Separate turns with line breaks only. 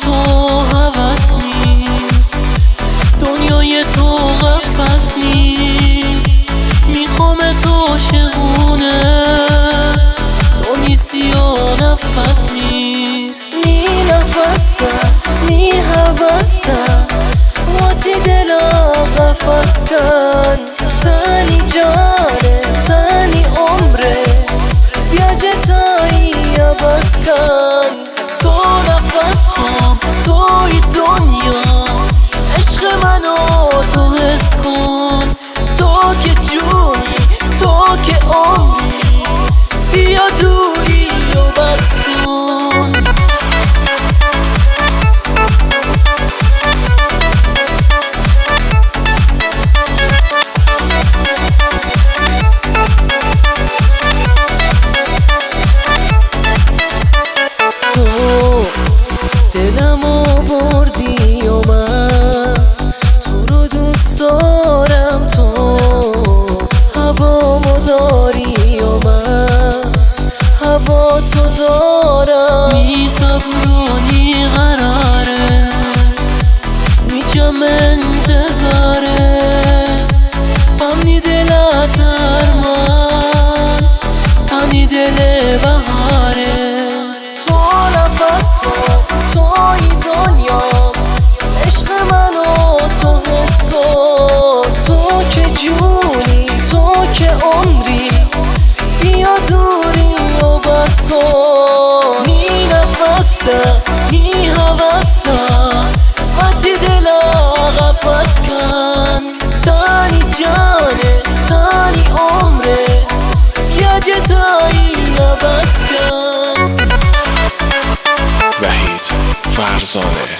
تو هوس نیست، دنیای تو قفس نیست. میخوام تو عاشقونه، تو نیستی و نفس نیست.
نی نفسم نی هوسم واتی دلا قفس کن. تنی جانه تنی عمره بیا جتایی یا بس کن.
تو نفس هم توی دنیا، عشق منو تو حس کن. تو که جونی تو که عمری، بیا دوری و بس کن.
تو دلمو بردی و من تو رو دوست دارم. تو هوامو داری و من هوا تو دارم.
نی صبر و نی قراره، نی جمع انتظاره. امنی دلت ارمان، تنی دل بهاره.
تو نفس کن توی دنیا، عشق منو تو حس کن. تو که جونی تو که عمری، بیا دوری و بس کن.
نی نفسم نی هوسم وقتی دلا قفس کن. تنی جانه تنی عمره بیا جتایی بس کن.
وحید فرزانه